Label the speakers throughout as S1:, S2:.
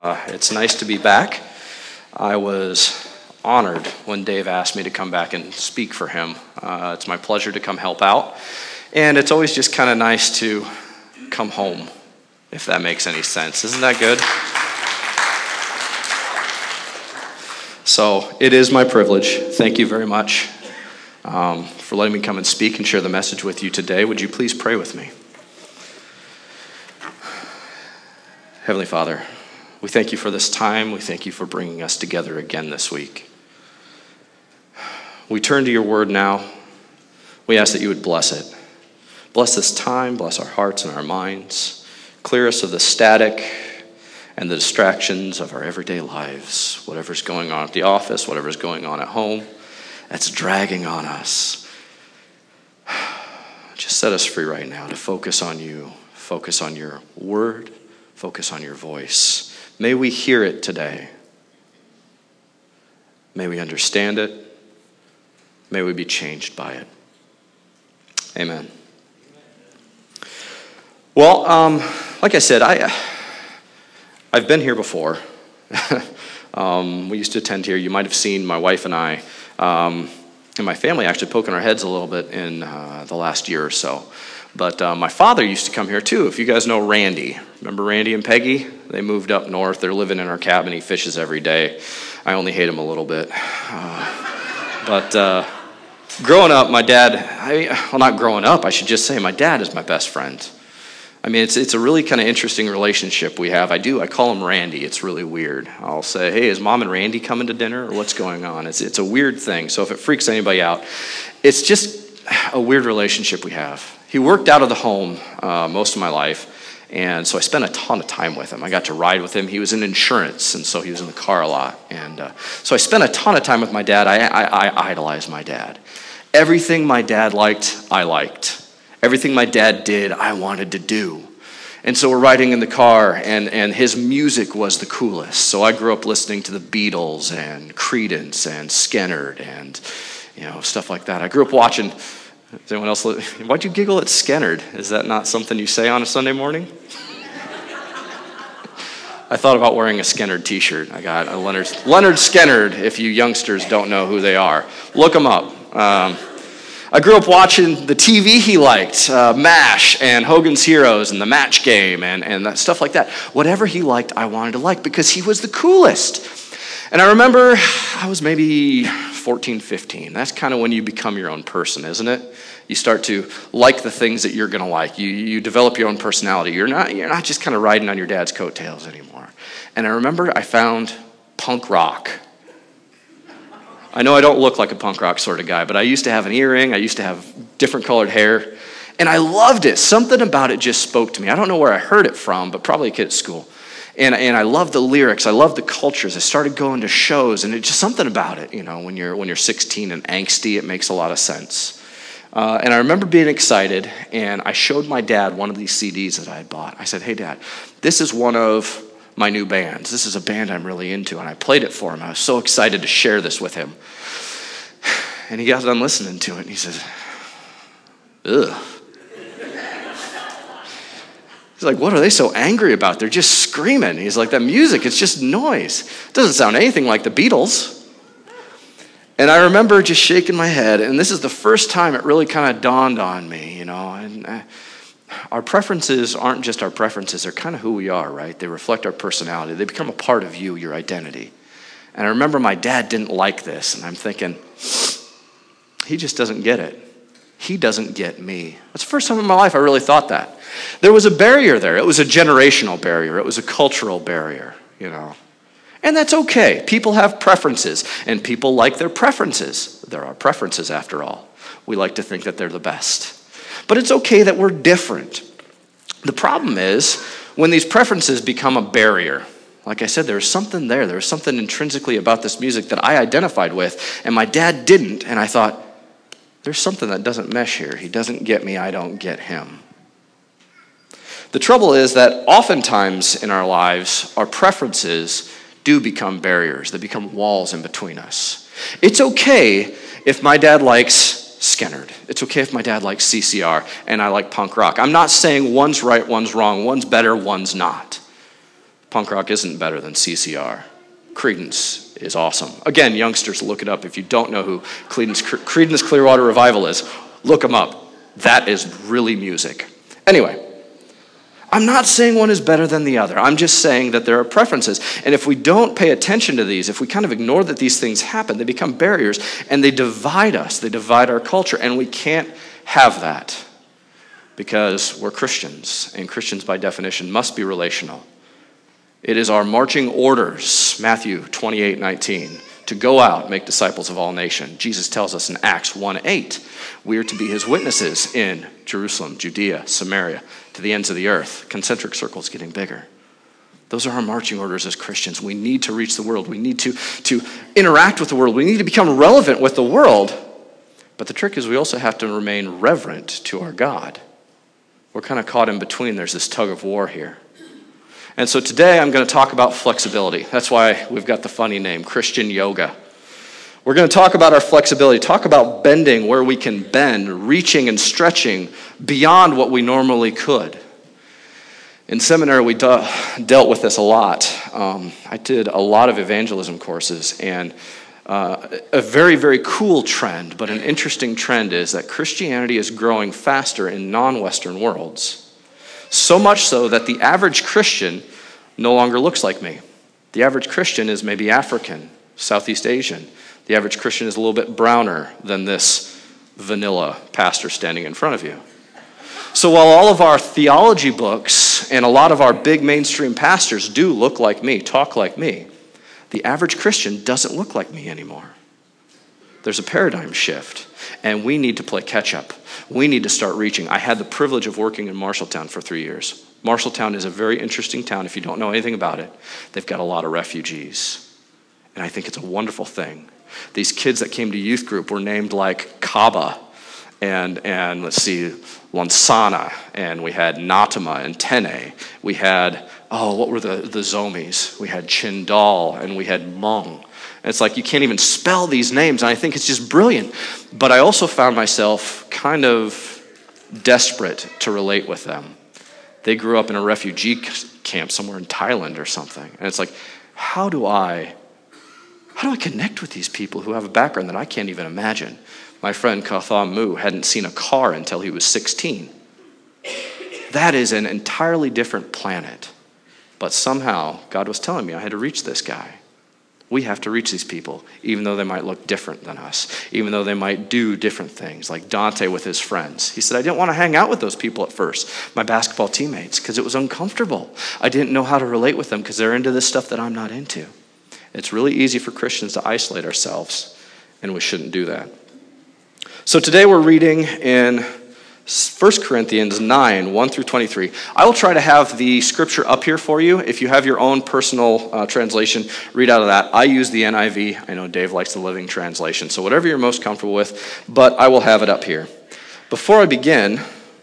S1: It's nice to be back. I was honored when Dave asked me to come back and speak for him. It's my pleasure to come help out. And it's always just kind of nice to come home, if that makes any sense. Isn't that good? So it is my privilege. Thank you very much for letting me come and speak and share the message with you today. Would you please pray with me? Heavenly Father, we thank you for this time. We thank you for bringing us together again this week. We turn to your word now. We ask that you would bless it. Bless this time, bless our hearts and our minds. Clear us of the static and the distractions of our everyday lives. Whatever's going on at the office, whatever's going on at home, that's dragging on us. Just set us free right now to focus on you, focus on your word, focus on your voice. May we hear it today. May we understand it. May we be changed by it. Amen. Well, like I said, I've been here before. We used to attend here. You might have seen my wife and I and my family actually poking our heads a little bit in the last year or so. But my father used to come here too. If you guys know Randy. Remember Randy and Peggy? They moved up north. They're living in our cabin. He fishes every day. I only hate him a little bit. But growing up, my dad, not growing up, I should just say my dad is my best friend. I mean, it's a really kind of interesting relationship we have. I call him Randy. It's really weird. I'll say, hey, is Mom and Randy coming to dinner, or what's going on? It's a weird thing. So if it freaks anybody out, it's just a weird relationship we have. He worked out of the home most of my life, and so I spent a ton of time with him. I got to ride with him. He was in insurance, and so he was in the car a lot. And so I spent a ton of time with my dad. I idolized my dad. Everything my dad liked, I liked. Everything my dad did, I wanted to do. And so we're riding in the car, and his music was the coolest. So I grew up listening to the Beatles and Creedence and Skynyrd and stuff like that. I grew up watching. Does anyone else? Why'd you giggle at Skynyrd? Is that not something you say on a Sunday morning? I thought about wearing a Skynyrd t-shirt. I got a Leonard Skynyrd, if you youngsters don't know who they are. Look them up. I grew up watching the TV he liked, MASH and Hogan's Heroes and the Match Game and that stuff like that. Whatever he liked, I wanted to like because he was the coolest. And I remember I was maybe 14, 15. That's kind of when you become your own person, isn't it? You start to like the things that you're going to like. You develop your own personality. You're not just kind of riding on your dad's coattails anymore. And I remember I found punk rock. I know I don't look like a punk rock sort of guy, but I used to have an earring. I used to have different colored hair. And I loved it. Something about it just spoke to me. I don't know where I heard it from, but probably a kid at school. And I loved the lyrics. I loved the cultures. I started going to shows, and it's just something about it. When you're 16 and angsty, it makes a lot of sense. And I remember being excited, and I showed my dad one of these CDs that I had bought. I said, hey, Dad, this is one of my new bands. This is a band I'm really into, and I played it for him. I was so excited to share this with him. And he got done listening to it, and he says, ugh. He's like, what are they so angry about? They're just screaming. He's like, that music, it's just noise. It doesn't sound anything like the Beatles. And I remember just shaking my head, and this is the first time it really kind of dawned on me, and our preferences aren't just our preferences, they're kind of who we are, right? They reflect our personality. They become a part of you, your identity. And I remember my dad didn't like this, and I'm thinking, he just doesn't get it. He doesn't get me. That's the first time in my life I really thought that. There was a barrier there. It was a generational barrier. It was a cultural barrier, And that's okay. People have preferences, and people like their preferences. There are preferences, after all. We like to think that they're the best. But it's okay that we're different. The problem is when these preferences become a barrier. Like I said, there's something there. There's something intrinsically about this music that I identified with, and my dad didn't. And I thought, there's something that doesn't mesh here. He doesn't get me. I don't get him. The trouble is that oftentimes in our lives, our preferences do become barriers. They become walls in between us. It's okay if my dad likes Skynyrd. It's okay if my dad likes CCR and I like punk rock. I'm not saying one's right, one's wrong, one's better, one's not. Punk rock isn't better than CCR. Creedence is awesome. Again, youngsters, look it up. If you don't know who Creedence Clearwater Revival is, look them up. That is really music. Anyway, I'm not saying one is better than the other. I'm just saying that there are preferences. And if we don't pay attention to these, if we kind of ignore that these things happen, they become barriers and they divide us. They divide our culture. And we can't have that because we're Christians. And Christians, by definition, must be relational. It is our marching orders, Matthew 28:19, to go out, make disciples of all nations. Jesus tells us in Acts 1:8, we are to be his witnesses in Jerusalem, Judea, Samaria, to the ends of the earth. Concentric circles getting bigger. Those are our marching orders as Christians. We need to reach the world. We need to interact with the world. We need to become relevant with the world. But the trick is we also have to remain reverent to our God. We're kind of caught in between. There's this tug of war here. And so today I'm going to talk about flexibility. That's why we've got the funny name, Christian Yoga. We're going to talk about our flexibility, talk about bending where we can bend, reaching and stretching beyond what we normally could. In seminary, we dealt with this a lot. I did a lot of evangelism courses, and a very, very cool trend, but an interesting trend is that Christianity is growing faster in non-Western worlds. So much so that the average Christian no longer looks like me. The average Christian is maybe African, Southeast Asian. The average Christian is a little bit browner than this vanilla pastor standing in front of you. So while all of our theology books and a lot of our big mainstream pastors do look like me, talk like me, the average Christian doesn't look like me anymore. There's a paradigm shift, and we need to play catch up. We need to start reaching. I had the privilege of working in Marshalltown for 3 years. Marshalltown is a very interesting town. If you don't know anything about it, they've got a lot of refugees, and I think it's a wonderful thing. These kids that came to youth group were named like Kaba, and let's see, Lansana, and we had Natama and Tene. We had, what were the Zomis? We had Chindal, and we had Hmong. And it's like you can't even spell these names, and I think it's just brilliant. But I also found myself kind of desperate to relate with them. They grew up in a refugee camp somewhere in Thailand or something. And it's like, how do I connect with these people who have a background that I can't even imagine? My friend Katham Mu hadn't seen a car until he was 16. That is an entirely different planet. But somehow, God was telling me I had to reach this guy. We have to reach these people, even though they might look different than us, even though they might do different things, like Dante with his friends. He said, I didn't want to hang out with those people at first, my basketball teammates, because it was uncomfortable. I didn't know how to relate with them because they're into this stuff that I'm not into. It's really easy for Christians to isolate ourselves, and we shouldn't do that. So today we're reading in 1 Corinthians 9, 1 through 23. I will try to have the scripture up here for you. If you have your own personal translation, read out of that. I use the NIV. I know Dave likes the Living Translation, so whatever you're most comfortable with, but I will have it up here. Before I begin,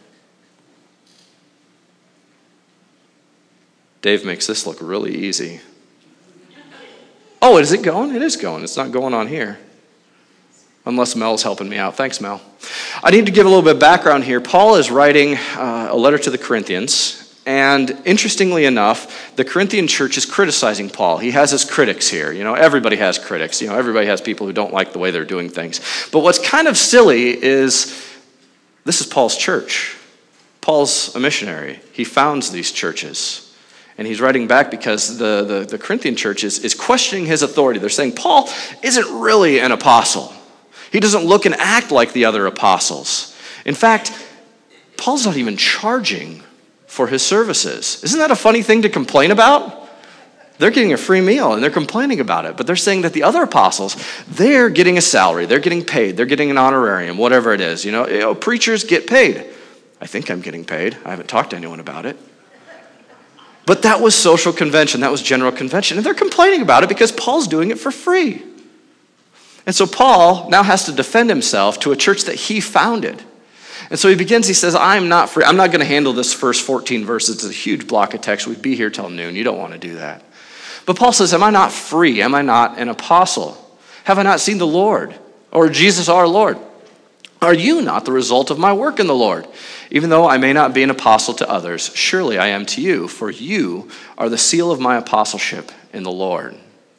S1: Dave makes this look really easy. Oh, is it going? It is going. It's not going on here. Unless Mel's helping me out. Thanks, Mel. I need to give a little bit of background here. Paul is writing a letter to the Corinthians, and interestingly enough, the Corinthian church is criticizing Paul. He has his critics here. You know, everybody has critics. You know, everybody has people who don't like the way they're doing things. But what's kind of silly is this is Paul's church. Paul's a missionary. He founds these churches. And he's writing back because the Corinthian church is questioning his authority. They're saying, Paul isn't really an apostle. He doesn't look and act like the other apostles. In fact, Paul's not even charging for his services. Isn't that a funny thing to complain about? They're getting a free meal and they're complaining about it. But they're saying that the other apostles, they're getting a salary. They're getting paid. They're getting an honorarium, whatever it is. You know, preachers get paid. I think I'm getting paid. I haven't talked to anyone about it. But that was social convention. That was general convention. And they're complaining about it because Paul's doing it for free. And so Paul now has to defend himself to a church that he founded. And so he says, I'm not free. I'm not going to handle this first 14 verses. It's a huge block of text. We'd be here till noon. You don't want to do that. But Paul says, am I not free? Am I not an apostle? Have I not seen the Lord? Or Jesus our Lord? Are you not the result of my work in the Lord? Even though I may not be an apostle to others, surely I am to you, for you are the seal of my apostleship in the Lord.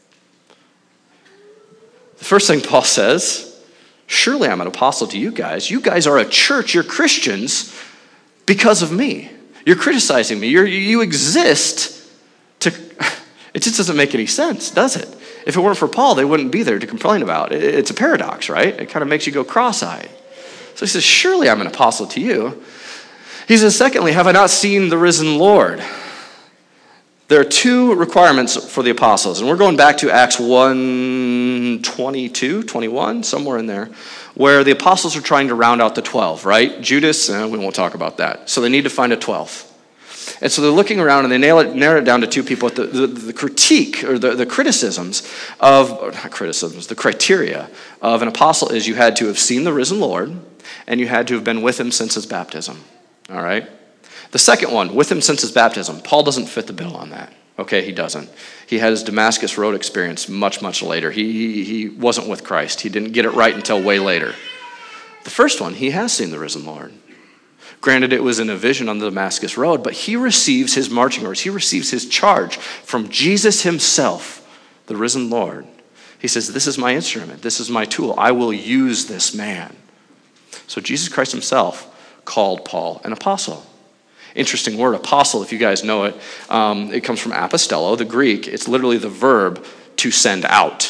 S1: The first thing Paul says, surely I'm an apostle to you guys. You guys are a church, you're Christians because of me. You're criticizing me. You exist to, it just doesn't make any sense, does it? If it weren't for Paul, they wouldn't be there to complain about. It's a paradox, right? It kind of makes you go cross-eyed. So he says, surely I'm an apostle to you. He says, secondly, have I not seen the risen Lord? There are two requirements for the apostles, and we're going back to Acts 1:22, 21, somewhere in there, where the apostles are trying to round out the 12, right? Judas, we won't talk about that. So they need to find a 12th. And so they're looking around and they narrow it down to two people. The critique or the criticisms of, or not criticisms, the criteria of an apostle is you had to have seen the risen Lord and you had to have been with him since his baptism. All right? The second one, with him since his baptism, Paul doesn't fit the bill on that. Okay, he doesn't. He had his Damascus Road experience much, much later. He wasn't with Christ. He didn't get it right until way later. The first one, he has seen the risen Lord. Granted, it was in a vision on the Damascus Road, but he receives his marching orders. He receives his charge from Jesus himself, the risen Lord. He says, this is my instrument. This is my tool. I will use this man. So Jesus Christ himself called Paul an apostle. Interesting word, apostle, if you guys know it. It comes from apostello, the Greek. It's literally the verb to send out.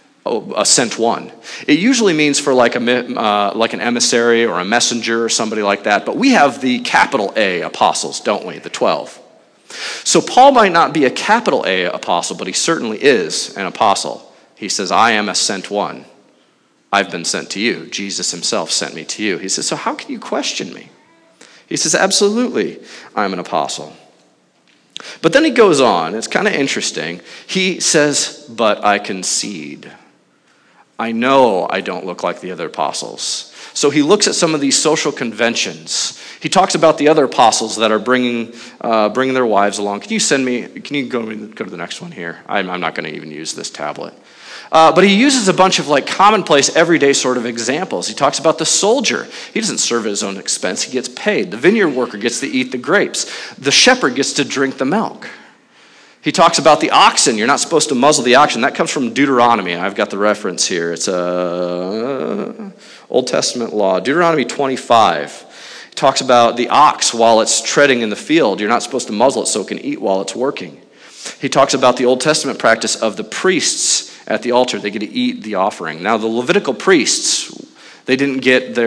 S1: A sent one. It usually means for like an emissary or a messenger or somebody like that, but we have the capital A apostles, don't we? The 12. So Paul might not be a capital A apostle, but he certainly is an apostle. He says, I am a sent one. I've been sent to you. Jesus himself sent me to you. He says, so how can you question me? He says, absolutely, I'm an apostle. But then he goes on. It's kind of interesting. He says, but I concede. I know I don't look like the other apostles. So he looks at some of these social conventions. He talks about the other apostles that are bringing their wives along. Can you go to the next one here? I'm not going to even use this tablet. But he uses a bunch of like commonplace, everyday sort of examples. He talks about the soldier. He doesn't serve at his own expense. He gets paid. The vineyard worker gets to eat the grapes. The shepherd gets to drink the milk. He talks about the oxen. You're not supposed to muzzle the oxen. That comes from Deuteronomy. I've got the reference here. It's a Old Testament law. Deuteronomy 25. It talks about the ox while it's treading in the field. You're not supposed to muzzle it so it can eat while it's working. He talks about the Old Testament practice of the priests at the altar. They get to eat the offering. Now, the Levitical priests, they didn't get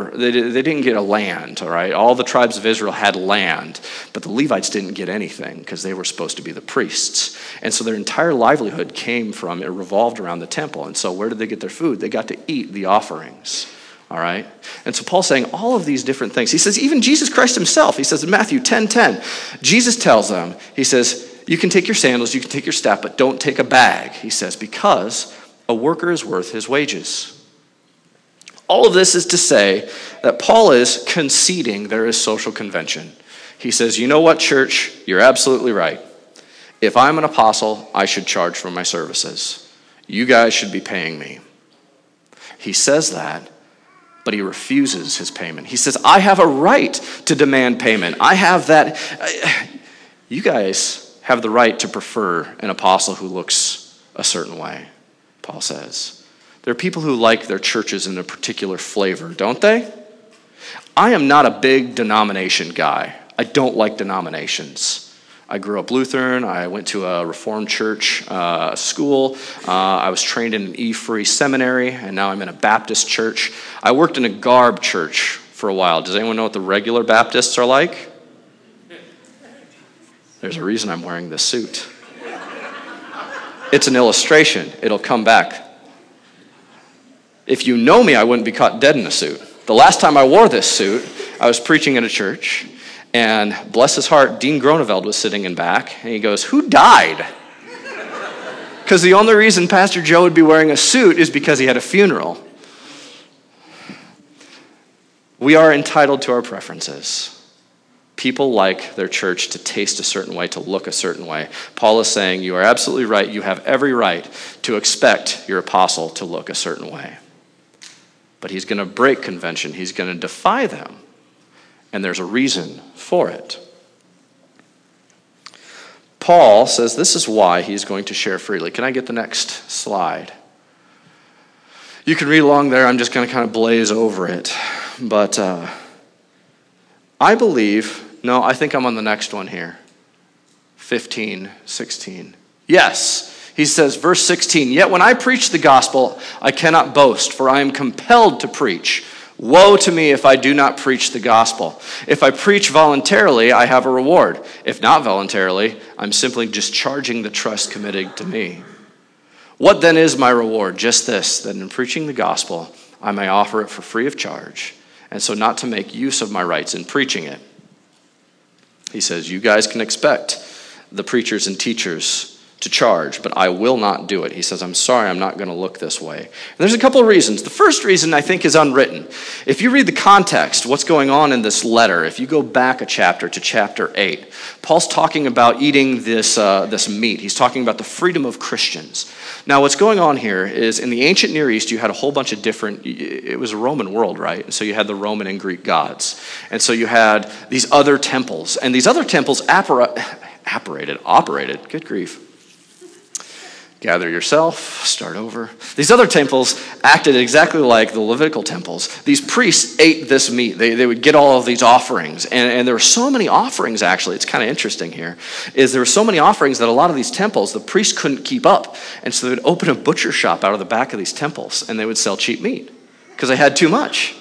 S1: a land, all right? All the tribes of Israel had land, but the Levites didn't get anything because they were supposed to be the priests. And so their entire livelihood revolved around the temple. And so where did they get their food? They got to eat the offerings, all right? And so Paul's saying all of these different things. He says even Jesus Christ himself, he says in Matthew 10:10, Jesus tells them, he says, you can take your sandals, you can take your staff, but don't take a bag, he says, because a worker is worth his wages. All of this is to say that Paul is conceding there is social convention. He says, you know what, church? You're absolutely right. If I'm an apostle, I should charge for my services. You guys should be paying me. He says that, but he refuses his payment. He says, I have a right to demand payment. I have that. You guys have the right to prefer an apostle who looks a certain way, Paul says. There are people who like their churches in a particular flavor, don't they? I am not a big denomination guy. I don't like denominations. I grew up Lutheran. I went to a Reformed church school. I was trained in an E-free seminary, and now I'm in a Baptist church. I worked in a garb church for a while. Does anyone know what the regular Baptists are like? There's a reason I'm wearing this suit. It's an illustration. It'll come back. If you know me, I wouldn't be caught dead in a suit. The last time I wore this suit, I was preaching at a church, and bless his heart, Dean Groneveld was sitting in back, and he goes, who died? Because the only reason Pastor Joe would be wearing a suit is because he had a funeral. We are entitled to our preferences. People like their church to taste a certain way, to look a certain way. Paul is saying, you are absolutely right. You have every right to expect your apostle to look a certain way. but he's going to break convention. He's going to defy them. And there's a reason for it. Paul says this is why he's going to share freely. Can I get the next slide? You can read along there. I'm just going to kind of blaze over it. But I think I'm on the next one here. 15, 16. Yes. He says, verse 16, yet when I preach the gospel, I cannot boast, for I am compelled to preach. Woe to me if I do not preach the gospel. If I preach voluntarily, I have a reward. If not voluntarily, I'm simply discharging the trust committed to me. What then is my reward? Just this, that in preaching the gospel, I may offer it for free of charge, and so not to make use of my rights in preaching it. He says, you guys can expect the preachers and teachers to charge, but I will not do it. He says, I'm sorry, I'm not going to look this way. And there's a couple of reasons. The first reason, I think, is unwritten. If you read the context, what's going on in this letter, if you go back a chapter to chapter 8, Paul's talking about eating this meat. He's talking about the freedom of Christians. Now, what's going on here is in the ancient Near East, you had a whole bunch of different, it was a Roman world, right? And so you had the Roman and Greek gods. And so you had these other temples. And these other temples operated, good grief. Gather yourself, start over. These other temples acted exactly like the Levitical temples. These priests ate this meat. They would get all of these offerings. And there were so many offerings, actually. It's kind of interesting here. There were so many offerings that a lot of these temples, the priests couldn't keep up. And so they would open a butcher shop out of the back of these temples, and they would sell cheap meat because they had too much.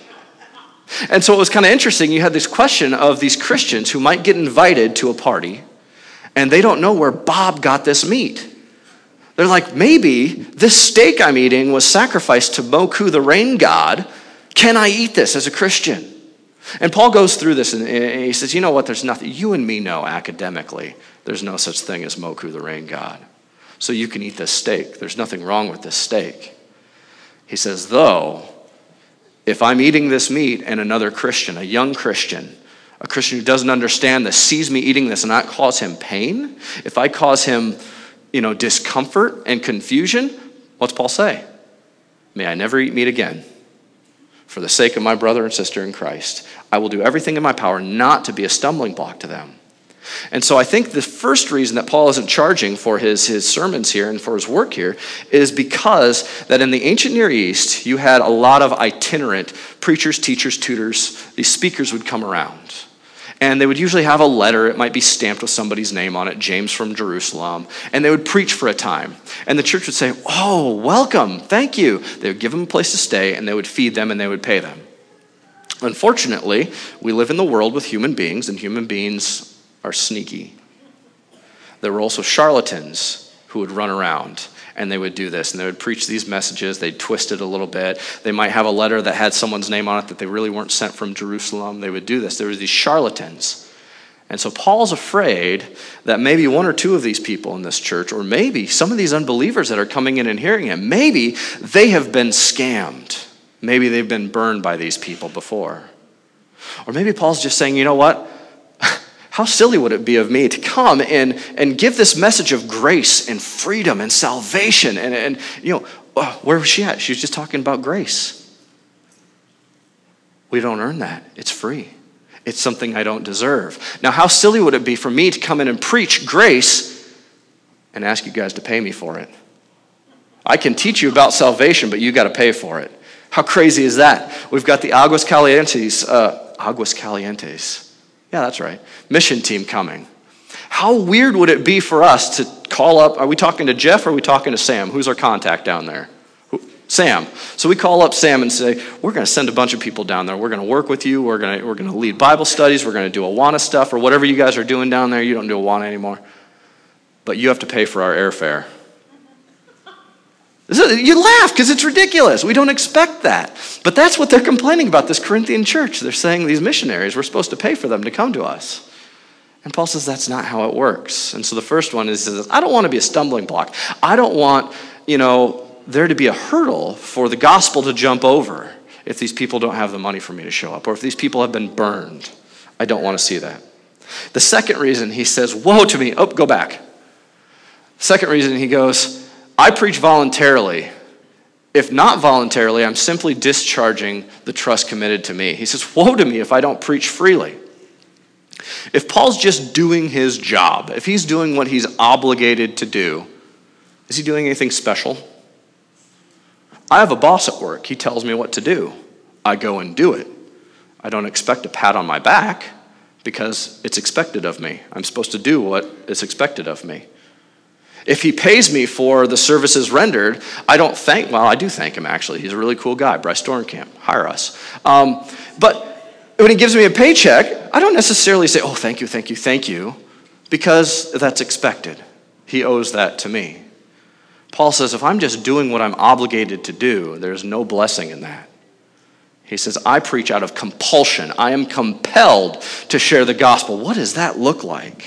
S1: And so it was kind of interesting. You had this question of these Christians who might get invited to a party, and they don't know where Bob got this meat. They're like, maybe this steak I'm eating was sacrificed to Moku, the rain god. Can I eat this as a Christian? And Paul goes through this and he says, you know what, there's nothing, you and me know academically, there's no such thing as Moku, the rain god. So you can eat this steak. There's nothing wrong with this steak. He says, though, if I'm eating this meat and another Christian, a young Christian, a Christian who doesn't understand this, sees me eating this and I cause him pain, if I cause him discomfort and confusion, what's Paul say? May I never eat meat again. For the sake of my brother and sister in Christ, I will do everything in my power not to be a stumbling block to them. And so I think the first reason that Paul isn't charging for his sermons here and for his work here is because that in the ancient Near East, you had a lot of itinerant preachers, teachers, tutors. These speakers would come around. And they would usually have a letter. It might be stamped with somebody's name on it, James from Jerusalem. And they would preach for a time. And the church would say, oh, welcome, thank you. They would give them a place to stay, and they would feed them, and they would pay them. Unfortunately, we live in the world with human beings, and human beings are sneaky. There were also charlatans who would run around. And they would do this, and they would preach these messages. They'd twist it a little bit. They might have a letter that had someone's name on it that they really weren't sent from Jerusalem. They would do this. There were these charlatans. And so Paul's afraid that maybe one or two of these people in this church, or maybe some of these unbelievers that are coming in and hearing him, maybe they have been scammed. Maybe they've been burned by these people before. Or maybe Paul's just saying, you know what? How silly would it be of me to come and give this message of grace and freedom and salvation? And where was she at? She was just talking about grace. We don't earn that. It's free. It's something I don't deserve. Now, how silly would it be for me to come in and preach grace and ask you guys to pay me for it? I can teach you about salvation, but you got to pay for it. How crazy is that? We've got the Aguascalientes. Yeah, that's right. Mission team coming. How weird would it be for us to call up? Are we talking to Jeff or are we talking to Sam? Who's our contact down there? Sam. So we call up Sam and say, we're going to send a bunch of people down there. We're going to work with you. We're going to lead Bible studies. We're going to do Awana stuff or whatever you guys are doing down there. You don't do Awana anymore. But you have to pay for our airfare. You laugh because it's ridiculous. We don't expect that. But that's what they're complaining about, this Corinthian church. They're saying these missionaries, we're supposed to pay for them to come to us. And Paul says that's not how it works. And so the first one is, I don't want to be a stumbling block. I don't want, there to be a hurdle for the gospel to jump over if these people don't have the money for me to show up or if these people have been burned. I don't want to see that. The second reason he says, woe to me. Oh, go back. Second reason he goes, I preach voluntarily, If not voluntarily, I'm simply discharging the trust committed to me. He says, woe to me if I don't preach freely. If Paul's just doing his job, if he's doing what he's obligated to do, is he doing anything special? I have a boss at work. He tells me what to do. I go and do it. I don't expect a pat on my back because it's expected of me. I'm supposed to do what is expected of me. If he pays me for the services rendered, I do thank him actually. He's a really cool guy. Bryce Dornkamp, hire us. But when he gives me a paycheck, I don't necessarily say, oh, thank you, because that's expected. He owes that to me. Paul says, if I'm just doing what I'm obligated to do, there's no blessing in that. He says, I preach out of compulsion. I am compelled to share the gospel. What does that look like?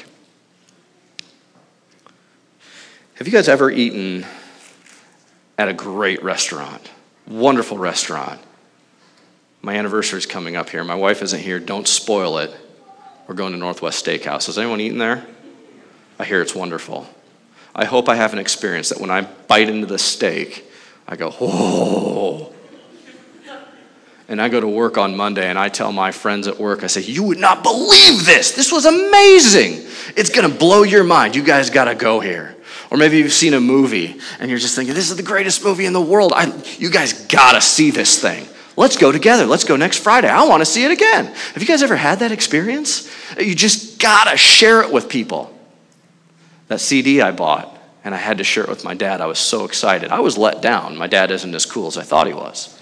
S1: Have you guys ever eaten at a great restaurant? Wonderful restaurant. My anniversary is coming up here. My wife isn't here. Don't spoil it. We're going to Northwest Steakhouse. Has anyone eaten there? I hear it's wonderful. I hope I have an experience that when I bite into the steak, I go, whoa. And I go to work on Monday and I tell my friends at work, I say, you would not believe this. This was amazing. It's going to blow your mind. You guys got to go here. Or maybe you've seen a movie and you're just thinking, this is the greatest movie in the world. You guys got to see this thing. Let's go together. Let's go next Friday. I want to see it again. Have you guys ever had that experience? You just got to share it with people. That CD I bought, and I had to share it with my dad. I was so excited. I was let down. My dad isn't as cool as I thought he was.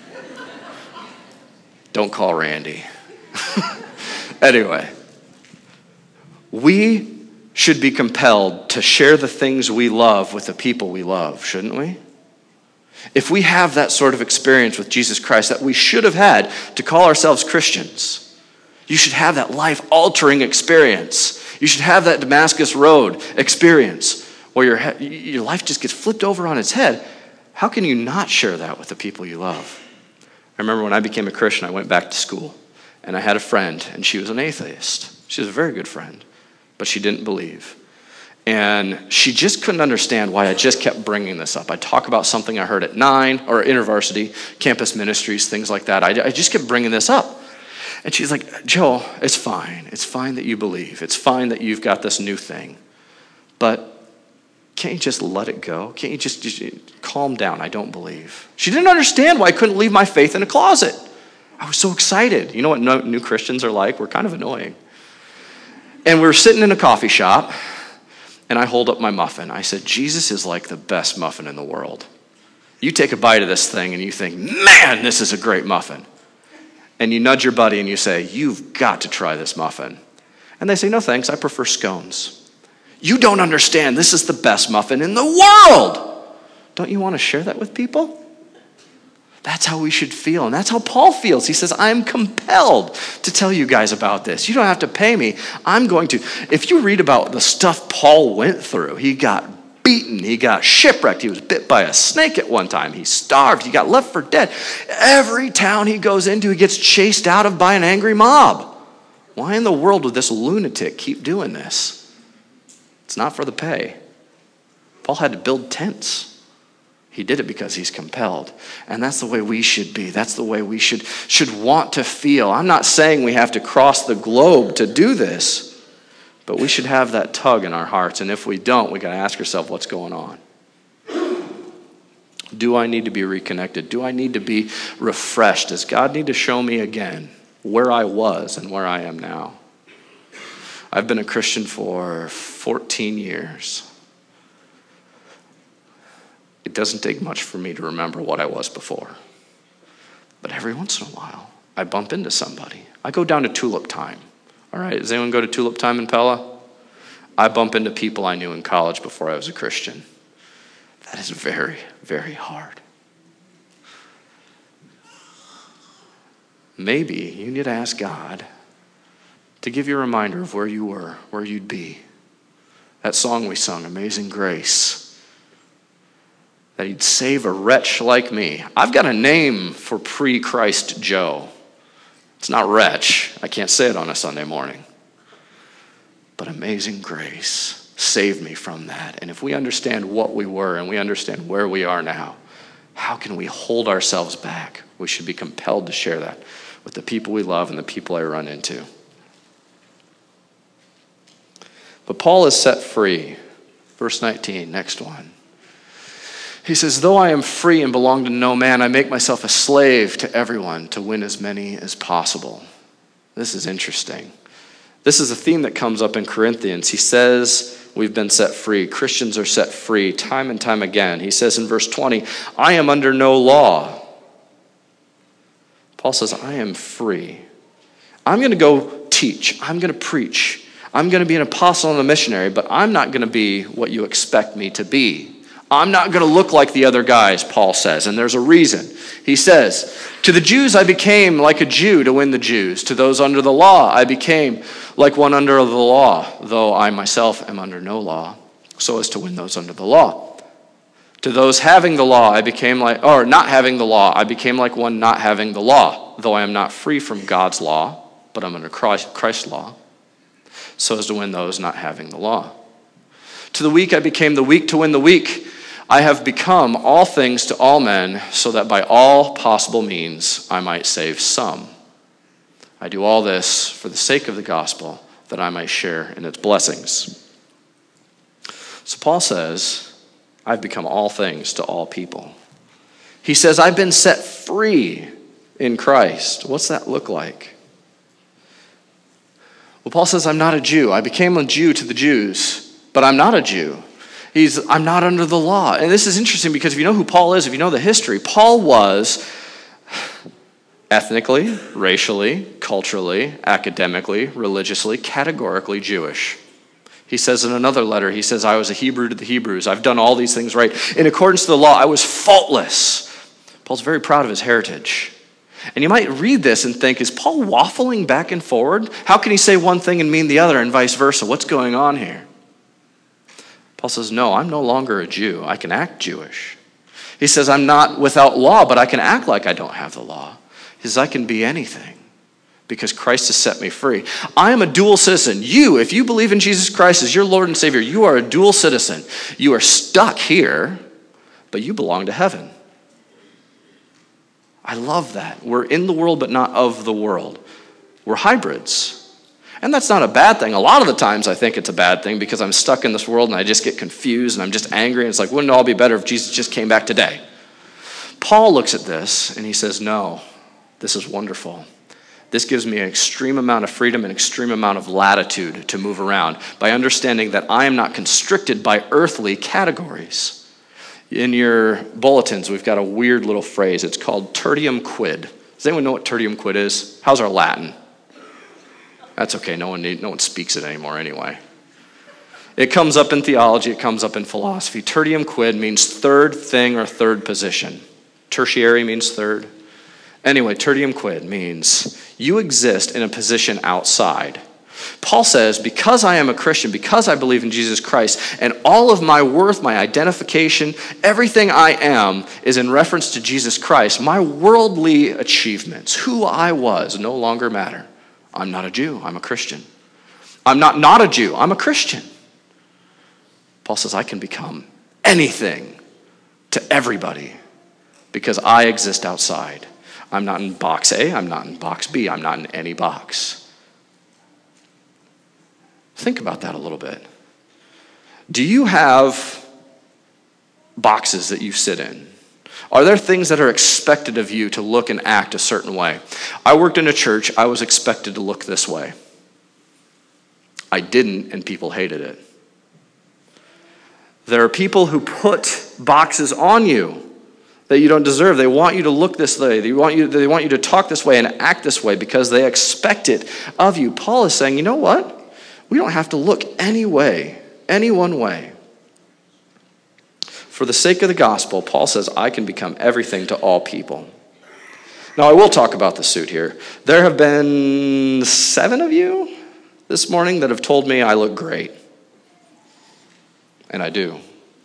S1: Don't call Randy. Anyway, we should be compelled to share the things we love with the people we love, shouldn't we? If we have that sort of experience with Jesus Christ that we should have had to call ourselves Christians, you should have that life-altering experience. You should have that Damascus Road experience where your life just gets flipped over on its head. How can you not share that with the people you love? I remember when I became a Christian, I went back to school, and I had a friend, and she was an atheist. She was a very good friend, but she didn't believe. And she just couldn't understand why I just kept bringing this up. I'd talk about something I heard at 9, or InterVarsity, campus ministries, things like that. I just kept bringing this up. And she's like, Joe, it's fine. It's fine that you believe. It's fine that you've got this new thing. But can't you just let it go? Can't you just calm down? I don't believe. She didn't understand why I couldn't leave my faith in a closet. I was so excited. You know what new Christians are like? We're kind of annoying. And we were sitting in a coffee shop, and I hold up my muffin. I said, Jesus is like the best muffin in the world. You take a bite of this thing, and you think, man, this is a great muffin. And you nudge your buddy, and you say, you've got to try this muffin. And they say, no thanks, I prefer scones. You don't understand. This is the best muffin in the world. Don't you want to share that with people? That's how we should feel. And that's how Paul feels. He says, I'm compelled to tell you guys about this. You don't have to pay me. I'm going to. If you read about the stuff Paul went through, he got beaten. He got shipwrecked. He was bit by a snake at one time. He starved. He got left for dead. Every town he goes into, he gets chased out of by an angry mob. Why in the world would this lunatic keep doing this? It's not for the pay. Paul had to build tents. He did it because he's compelled. And that's the way we should be. That's the way we should want to feel. I'm not saying we have to cross the globe to do this, but we should have that tug in our hearts. And if we don't, we got to ask ourselves what's going on. Do I need to be reconnected? Do I need to be refreshed? Does God need to show me again where I was and where I am now? I've been a Christian for 14 years. It doesn't take much for me to remember what I was before. But every once in a while, I bump into somebody. I go down to Tulip Time. All right, does anyone go to Tulip Time in Pella? I bump into people I knew in college before I was a Christian. That is very, very hard. Maybe you need to ask God to give you a reminder of where you were, where you'd be. That song we sung, Amazing Grace, that he'd save a wretch like me. I've got a name for pre-Christ Joe. It's not wretch. I can't say it on a Sunday morning. But amazing grace saved me from that. And if we understand what we were and we understand where we are now, How can we hold ourselves back? We should be compelled to share that with the people we love and the people I run into. But Paul is set free. Verse 19, next one. He says, though I am free and belong to no man, I make myself a slave to everyone to win as many as possible. This is interesting. This is a theme that comes up in Corinthians. He says we've been set free. Christians are set free time and time again. He says in verse 20, I am under no law. Paul says, I am free. I'm going to go teach. I'm going to preach. I'm going to be an apostle and a missionary, but I'm not going to be what you expect me to be. I'm not going to look like the other guys, Paul says, and there's a reason. He says, to the Jews I became like a Jew to win the Jews. To those under the law I became like one under the law, though I myself am under no law, so as to win those under the law. To those having the law I became like, or not having the law, I became like one not having the law, though I am not free from God's law, but I'm under Christ's law, so as to win those not having the law. To the weak I became the weak to win the weak. I have become all things to all men, so that by all possible means I might save some. I do all this for the sake of the gospel, that I might share in its blessings. So Paul says, I've become all things to all people. He says, I've been set free in Christ. What's that look like? Well, Paul says, I'm not a Jew. I became a Jew to the Jews, but I'm not a Jew. I'm not under the law. And this is interesting because if you know who Paul is, if you know the history, Paul was ethnically, racially, culturally, academically, religiously, categorically Jewish. He says in another letter, he says, I was a Hebrew to the Hebrews. I've done all these things right. In accordance to the law, I was faultless. Paul's very proud of his heritage. And you might read this and think, is Paul waffling back and forward? How can he say one thing and mean the other and vice versa? What's going on here? Paul says, no, I'm no longer a Jew. I can act Jewish. He says, I'm not without law, but I can act like I don't have the law. He says, I can be anything because Christ has set me free. I am a dual citizen. You, if you believe in Jesus Christ as your Lord and Savior, you are a dual citizen. You are stuck here, but you belong to heaven. I love that. We're in the world, but not of the world. We're hybrids. And that's not a bad thing. A lot of the times I think it's a bad thing because I'm stuck in this world and I just get confused and I'm just angry. And it's like, wouldn't it all be better if Jesus just came back today? Paul looks at this and he says, no, this is wonderful. This gives me an extreme amount of freedom, an extreme amount of latitude to move around by understanding that I am not constricted by earthly categories. In your bulletins, we've got a weird little phrase. It's called tertium quid. Does anyone know what tertium quid is? How's our Latin? That's okay. No one speaks it anymore anyway. It comes up in theology. It comes up in philosophy. Tertium quid means third thing or third position. Tertiary means third. Anyway, tertium quid means you exist in a position outside. Paul says, because I am a Christian, because I believe in Jesus Christ, and all of my worth, my identification, everything I am is in reference to Jesus Christ, my worldly achievements, who I was, no longer matter. I'm not a Jew, I'm a Christian. I'm not a Jew, I'm a Christian. Paul says, I can become anything to everybody because I exist outside. I'm not in box A, I'm not in box B, I'm not in any box. Think about that a little bit. Do you have boxes that you sit in? Are there things that are expected of you to look and act a certain way? I worked in a church, I was expected to look this way. I didn't, and people hated it. There are people who put boxes on you that you don't deserve. They want you to look this way. They want you to talk this way and act this way because they expect it of you. Paul is saying, you know what? We don't have to look any one way. For the sake of the gospel, Paul says, I can become everything to all people. Now, I will talk about the suit here. There have been 7 of you this morning that have told me I look great. And I do.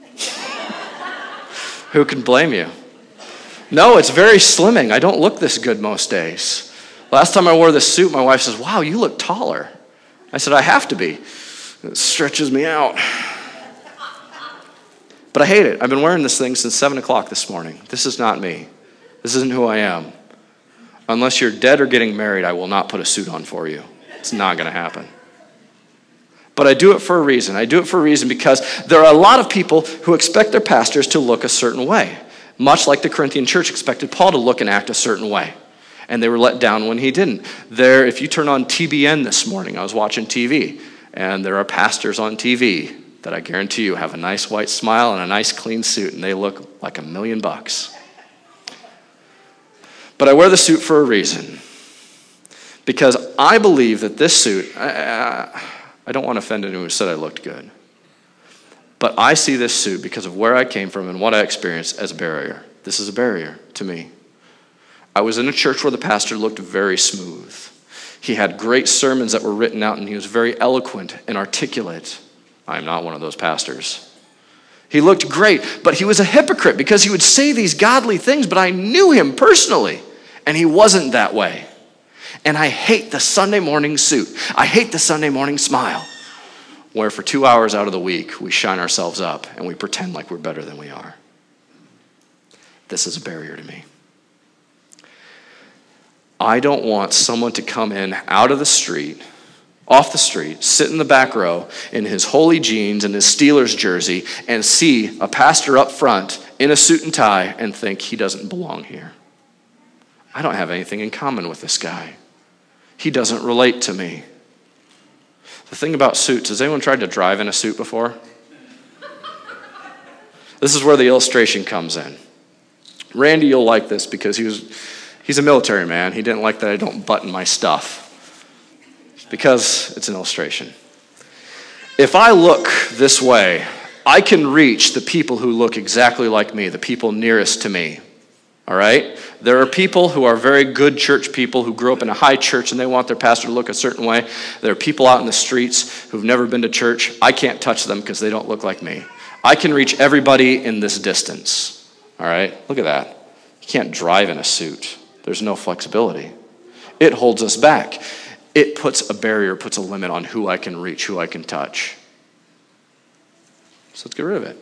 S1: Who can blame you? No, it's very slimming. I don't look this good most days. Last time I wore this suit, my wife says, wow, you look taller. I said, I have to be. It stretches me out. But I hate it. I've been wearing this thing since 7 o'clock this morning. This is not me. This isn't who I am. Unless you're dead or getting married, I will not put a suit on for you. It's not going to happen. But I do it for a reason. I do it for a reason because there are a lot of people who expect their pastors to look a certain way, much like the Corinthian church expected Paul to look and act a certain way. And they were let down when he didn't. If you turn on TBN this morning, I was watching TV, and there are pastors on TV that I guarantee you have a nice white smile and a nice clean suit, and they look like $1 million. But I wear the suit for a reason. Because I believe that this suit, I don't want to offend anyone who said I looked good. But I see this suit because of where I came from and what I experienced as a barrier. This is a barrier to me. I was in a church where the pastor looked very smooth. He had great sermons that were written out, and he was very eloquent and articulate. I'm not one of those pastors. He looked great, but he was a hypocrite because he would say these godly things, but I knew him personally, and he wasn't that way. And I hate the Sunday morning suit. I hate the Sunday morning smile, where for 2 hours out of the week, we shine ourselves up and we pretend like we're better than we are. This is a barrier to me. I don't want someone to come in out of the street, off the street, sit in the back row in his holy jeans and his Steelers jersey and see a pastor up front in a suit and tie and think he doesn't belong here. I don't have anything in common with this guy. He doesn't relate to me. The thing about suits, has anyone tried to drive in a suit before? This is where the illustration comes in. Randy, you'll like this because he's a military man. He didn't like that I don't button my stuff because it's an illustration. If I look this way, I can reach the people who look exactly like me, the people nearest to me. All right? There are people who are very good church people who grew up in a high church and they want their pastor to look a certain way. There are people out in the streets who've never been to church. I can't touch them because they don't look like me. I can reach everybody in this distance. All right? Look at that. You can't drive in a suit. There's no flexibility. It holds us back. It puts a barrier, puts a limit on who I can reach, who I can touch. So let's get rid of it.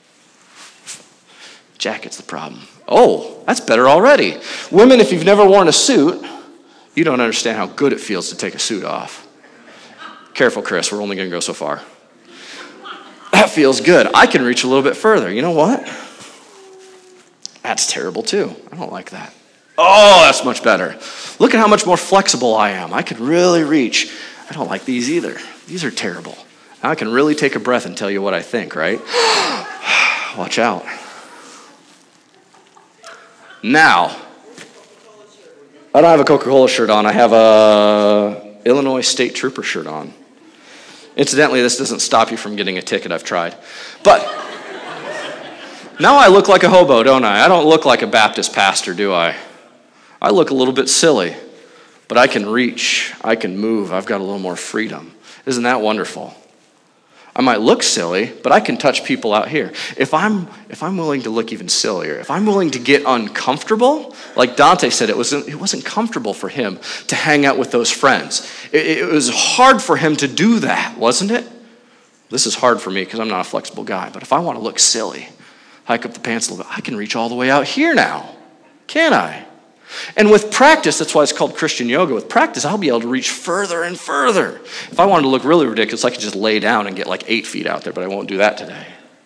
S1: Jacket's the problem. Oh, that's better already. Women, if you've never worn a suit, you don't understand how good it feels to take a suit off. Careful, Chris, we're only going to go so far. That feels good. I can reach a little bit further. You know what? That's terrible too. I don't like that. Oh, that's much better. Look at how much more flexible I am. I could really reach. I don't like these either. These are terrible. Now I can really take a breath and tell you what I think, right? Watch out. Now, I don't have a Coca-Cola shirt on. I have a Illinois State Trooper shirt on. Incidentally, this doesn't stop you from getting a ticket. I've tried. But now I look like a hobo, don't I? I don't look like a Baptist pastor, do I? I look a little bit silly, but I can reach. I can move. I've got a little more freedom. Isn't that wonderful? I might look silly, but I can touch people out here. If I'm willing to look even sillier, if I'm willing to get uncomfortable, like Dante said, it wasn't comfortable for him to hang out with those friends. It was hard for him to do that, wasn't it? This is hard for me because I'm not a flexible guy, but if I want to look silly, hike up the pants a little bit, I can reach all the way out here now, can't I? And with practice, that's why it's called Christian yoga. With practice, I'll be able to reach further and further. If I wanted to look really ridiculous, I could just lay down and get like 8 feet out there, but I won't do that today.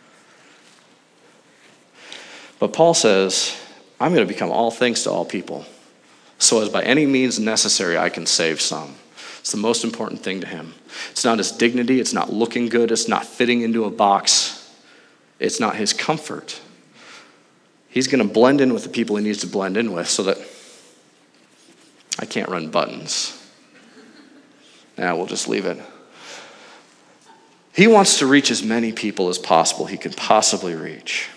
S1: But Paul says, I'm going to become all things to all people, so as by any means necessary I can save some. It's the most important thing to him. It's not his dignity. It's not looking good. It's not fitting into a box. It's not his comfort. He's going to blend in with the people he needs to blend in with so that I can't run buttons. Now we'll just leave it. He wants to reach as many people as possible he can possibly reach.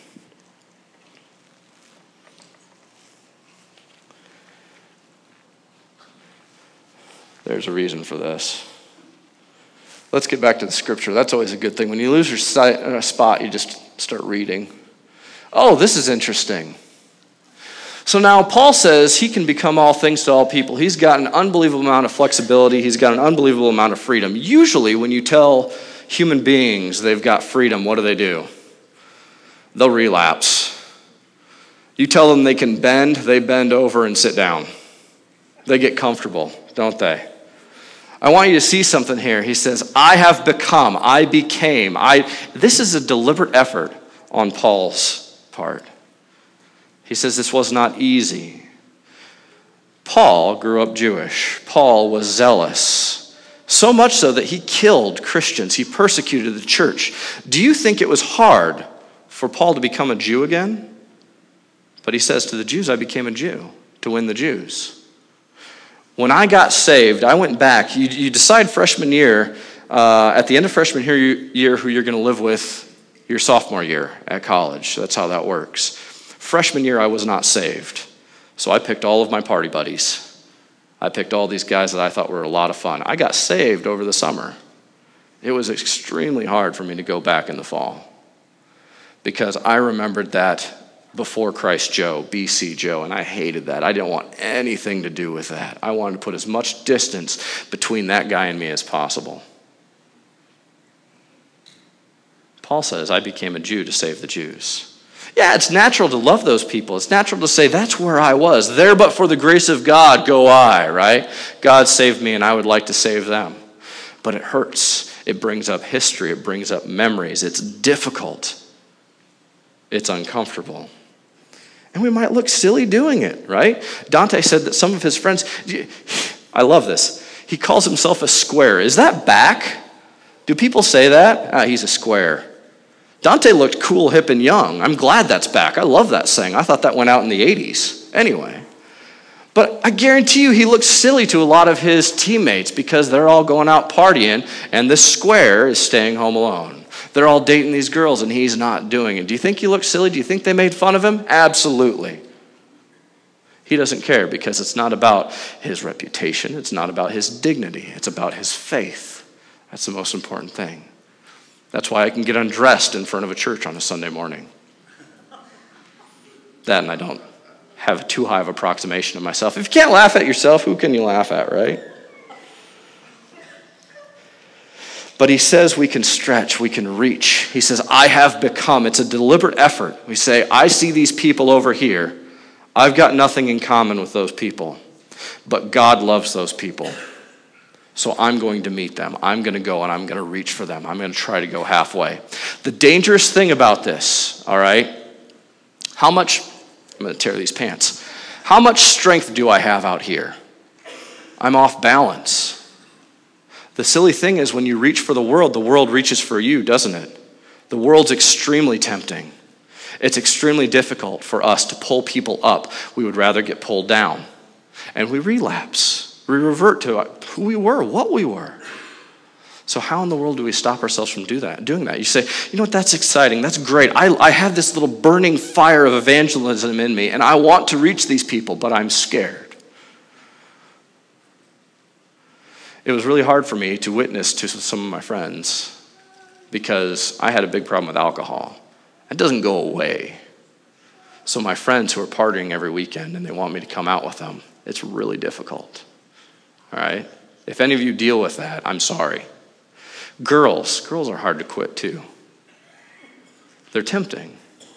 S1: There's a reason for this. Let's get back to the scripture. That's always a good thing. When you lose your spot, you just start reading. Oh, this is interesting. So now Paul says he can become all things to all people. He's got an unbelievable amount of flexibility. He's got an unbelievable amount of freedom. Usually when you tell human beings they've got freedom, what do? they'll relapse. You tell them they can bend, they bend over and sit down. They get comfortable, don't they? I want you to see something here. He says, I have become, I became. This is a deliberate effort on Paul's part. He says this was not easy. Paul grew up Jewish. Paul was zealous. So much so that he killed Christians. He persecuted the church. Do you think it was hard for Paul to become a Jew again? But he says to the Jews, I became a Jew to win the Jews. When I got saved, I went back. You decide freshman year, at the end of freshman year, who you're going to live with your sophomore year at college. That's how that works. Freshman year, I was not saved. So I picked all of my party buddies. I picked all these guys that I thought were a lot of fun. I got saved over the summer. It was extremely hard for me to go back in the fall because I remembered that before Christ Joe, BC Joe, and I hated that. I didn't want anything to do with that. I wanted to put as much distance between that guy and me as possible. Paul says, I became a Jew to save the Jews. Yeah, it's natural to love those people. It's natural to say, that's where I was. There but for the grace of God go I, right? God saved me and I would like to save them. But it hurts. It brings up history. It brings up memories. It's difficult. It's uncomfortable. And we might look silly doing it, right? Dante said that some of his friends, I love this. He calls himself a square. Is that back? Do people say that? He's a square. Dante looked cool, hip, and young. I'm glad that's back. I love that saying. I thought that went out in the 80s. Anyway. But I guarantee you he looks silly to a lot of his teammates because they're all going out partying and this square is staying home alone. They're all dating these girls and he's not doing it. Do you think he looks silly? Do you think they made fun of him? Absolutely. He doesn't care because it's not about his reputation. It's not about his dignity. It's about his faith. That's the most important thing. That's why I can get undressed in front of a church on a Sunday morning. That and I don't have too high of approximation of myself. If you can't laugh at yourself, who can you laugh at, right? But he says we can stretch, we can reach. He says, I have become. It's a deliberate effort. We say, I see these people over here. I've got nothing in common with those people. But God loves those people. So I'm going to meet them. I'm going to go and I'm going to reach for them. I'm going to try to go halfway. The dangerous thing about this, all right, I'm going to tear these pants. How much strength do I have out here? I'm off balance. The silly thing is when you reach for the world reaches for you, doesn't it? The world's extremely tempting. It's extremely difficult for us to pull people up. We would rather get pulled down. And we relapse. We revert to who we were, what we were. So how in the world do we stop ourselves from doing that? You say, you know what, that's exciting, that's great. I have this little burning fire of evangelism in me, and I want to reach these people, but I'm scared. It was really hard for me to witness to some of my friends because I had a big problem with alcohol. It doesn't go away. So my friends who are partying every weekend and they want me to come out with them, it's really difficult. All right? If any of you deal with that, I'm sorry. Girls are hard to quit too. They're tempting.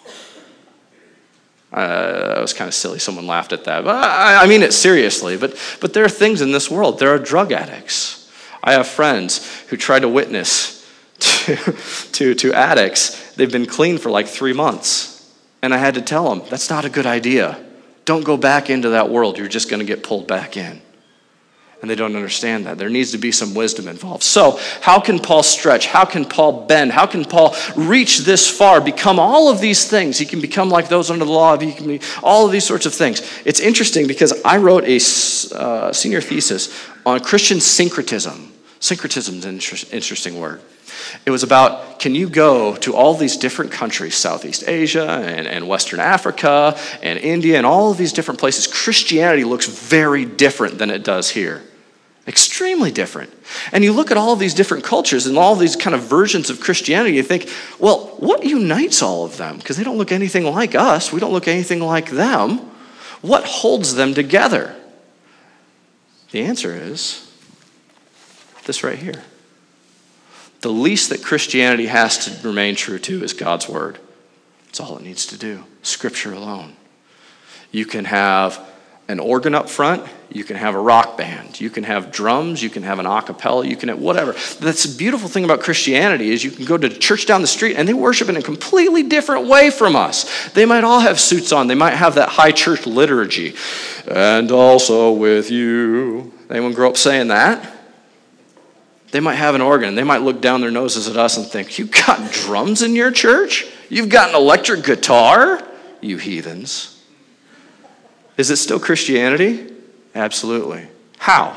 S1: That was kind of silly. Someone laughed at that. But I mean it seriously. But there are things in this world. There are drug addicts. I have friends who try to witness to addicts. They've been clean for like 3 months. And I had to tell them, that's not a good idea. Don't go back into that world. You're just going to get pulled back in. And they don't understand that. There needs to be some wisdom involved. So how can Paul stretch? How can Paul bend? How can Paul reach this far, become all of these things? He can become like those under the law. He can be all of these sorts of things. It's interesting because I wrote a senior thesis on Christian syncretism. Syncretism is an interesting word. It was about, can you go to all these different countries, Southeast Asia and Western Africa and India and all of these different places. Christianity looks very different than it does here. Extremely different. And you look at all of these different cultures and all of these kind of versions of Christianity, you think, well, what unites all of them? Because they don't look anything like us. We don't look anything like them. What holds them together? The answer is this right here. The least that Christianity has to remain true to is God's word. That's all it needs to do. Scripture alone. You can have an organ up front. You can have a rock band. You can have drums. You can have an a cappella. You can have whatever. That's the beautiful thing about Christianity is you can go to church down the street and they worship in a completely different way from us. They might all have suits on. They might have that high church liturgy. And also with you. Anyone grow up saying that? They might have an organ. They might look down their noses at us and think, you got drums in your church? You've got an electric guitar? You heathens. Is it still Christianity? Absolutely. How?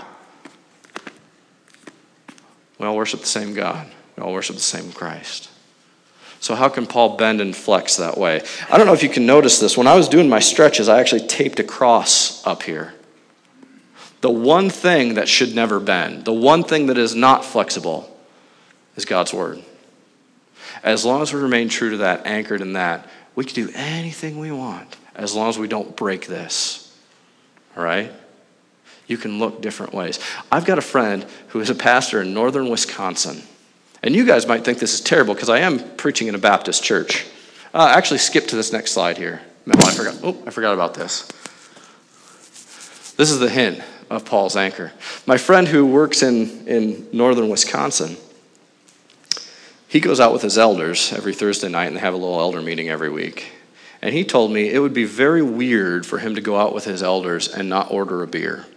S1: We all worship the same God. We all worship the same Christ. So how can Paul bend and flex that way? I don't know if you can notice this. When I was doing my stretches, I actually taped a cross up here. The one thing that should never bend, the one thing that is not flexible, is God's word. As long as we remain true to that, anchored in that, we can do anything we want as long as we don't break this. All right? You can look different ways. I've got a friend who is a pastor in northern Wisconsin. And you guys might think this is terrible because I am preaching in a Baptist church. Actually, skip to this next slide here. No, I forgot about this. This is the hint of Paul's anchor. My friend who works in northern Wisconsin, he goes out with his elders every Thursday night and they have a little elder meeting every week. And he told me it would be very weird for him to go out with his elders and not order a beer.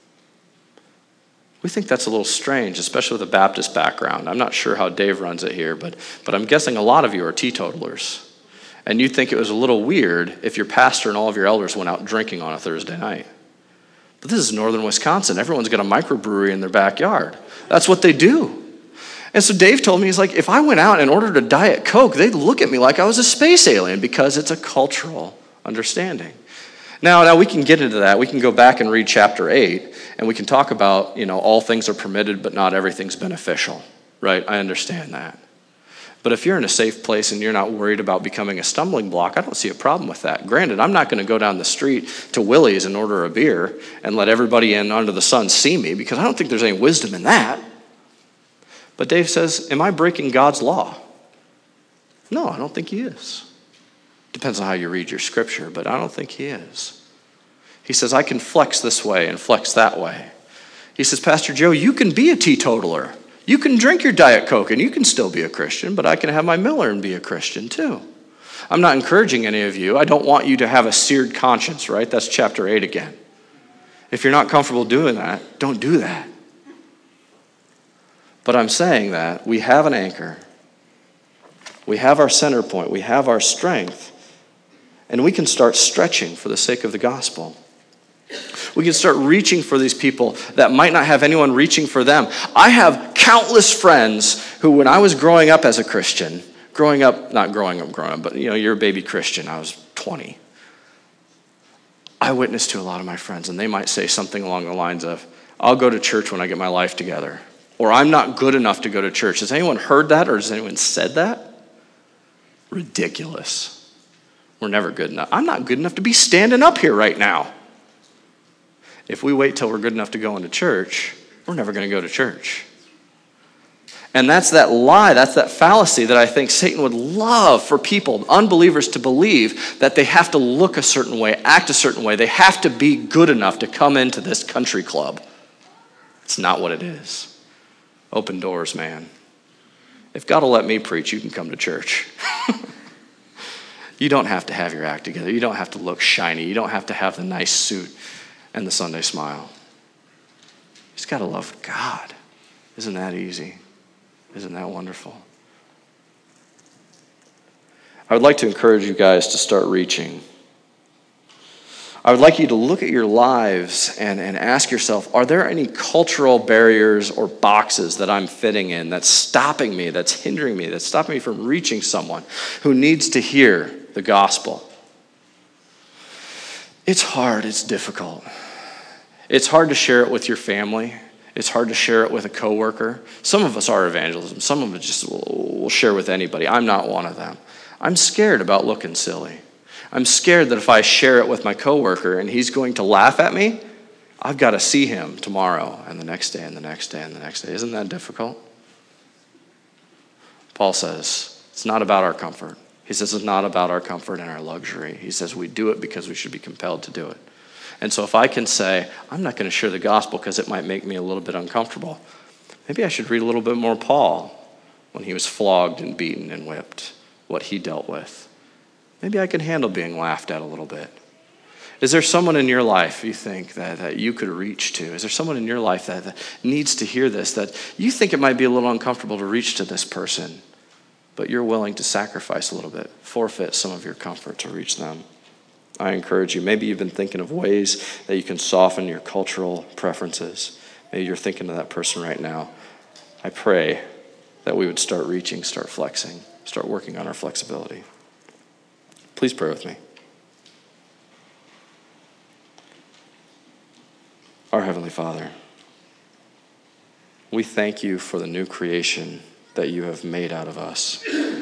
S1: We think that's a little strange, especially with a Baptist background. I'm not sure how Dave runs it here, but I'm guessing a lot of you are teetotalers. And you'd think it was a little weird if your pastor and all of your elders went out drinking on a Thursday night. But this is northern Wisconsin. Everyone's got a microbrewery in their backyard. That's what they do. And so Dave told me, he's like, if I went out and ordered a Diet Coke, they'd look at me like I was a space alien because it's a cultural understanding. Now we can get into that. We can go back and read chapter 8, and we can talk about, all things are permitted, but not everything's beneficial, right? I understand that. But if you're in a safe place and you're not worried about becoming a stumbling block, I don't see a problem with that. Granted, I'm not going to go down the street to Willie's and order a beer and let everybody in under the sun see me because I don't think there's any wisdom in that. But Dave says, am I breaking God's law? No, I don't think he is. Depends on how you read your scripture, but I don't think he is. He says, I can flex this way and flex that way. He says, Pastor Joe, you can be a teetotaler. You can drink your Diet Coke and you can still be a Christian, but I can have my Miller and be a Christian too. I'm not encouraging any of you. I don't want you to have a seared conscience, right? That's chapter 8 again. If you're not comfortable doing that, don't do that. But I'm saying that we have an anchor. We have our center point. We have our strength. And we can start stretching for the sake of the gospel. We can start reaching for these people that might not have anyone reaching for them. I have countless friends who, when I was growing up as a Christian, not growing up, but you're a baby Christian. I was 20. I witnessed to a lot of my friends, and they might say something along the lines of, I'll go to church when I get my life together. Or I'm not good enough to go to church. Has anyone heard that, or has anyone said that? Ridiculous. We're never good enough. I'm not good enough to be standing up here right now. If we wait till we're good enough to go into church, we're never going to go to church. And that's that lie, that's that fallacy that I think Satan would love for people, unbelievers, to believe that they have to look a certain way, act a certain way. They have to be good enough to come into this country club. It's not what it is. Open doors, man. If God will let me preach, you can come to church. You don't have to have your act together. You don't have to look shiny. You don't have to have the nice suit and the Sunday smile. You just got to love God. Isn't that easy? Isn't that wonderful? I would like to encourage you guys to start reaching. I would like you to look at your lives and ask yourself, are there any cultural barriers or boxes that I'm fitting in that's stopping me, that's hindering me, that's stopping me from reaching someone who needs to hear the gospel? It's hard, it's difficult. It's hard to share it with your family. It's hard to share it with a coworker. Some of us are evangelism. Some of us just will share with anybody. I'm not one of them. I'm scared about looking silly. I'm scared that if I share it with my coworker and he's going to laugh at me, I've got to see him tomorrow and the next day and the next day and the next day. Isn't that difficult? Paul says, it's not about our comfort. He says it's not about our comfort and our luxury. He says we do it because we should be compelled to do it. And so if I can say, I'm not going to share the gospel because it might make me a little bit uncomfortable, maybe I should read a little bit more Paul when he was flogged and beaten and whipped, what he dealt with. Maybe I can handle being laughed at a little bit. Is there someone in your life you think that you could reach to? Is there someone in your life that needs to hear this, that you think it might be a little uncomfortable to reach to this person, but you're willing to sacrifice a little bit, forfeit some of your comfort to reach them? I encourage you, maybe you've been thinking of ways that you can soften your cultural preferences. Maybe you're thinking of that person right now. I pray that we would start reaching, start flexing, start working on our flexibility. Please pray with me. Our Heavenly Father, we thank you for the new creation that you have made out of us.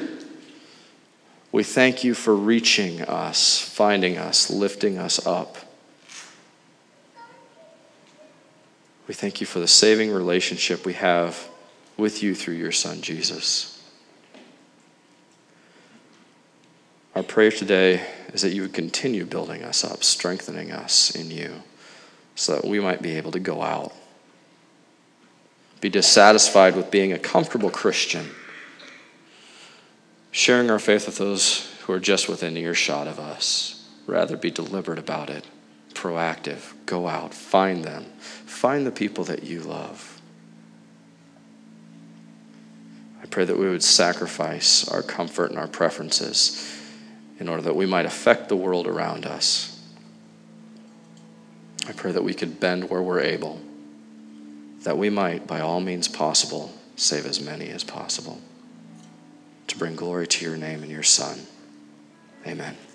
S1: We thank you for reaching us, finding us, lifting us up. We thank you for the saving relationship we have with you through your Son, Jesus. Our prayer today is that you would continue building us up, strengthening us in you, so that we might be able to go out, be dissatisfied with being a comfortable Christian, sharing our faith with those who are just within earshot of us. Rather be deliberate about it, proactive, go out, find them, find the people that you love. I pray that we would sacrifice our comfort and our preferences in order that we might affect the world around us. I pray that we could bend where we're able, that we might, by all means possible, save as many as possible, to bring glory to your name and your Son. Amen.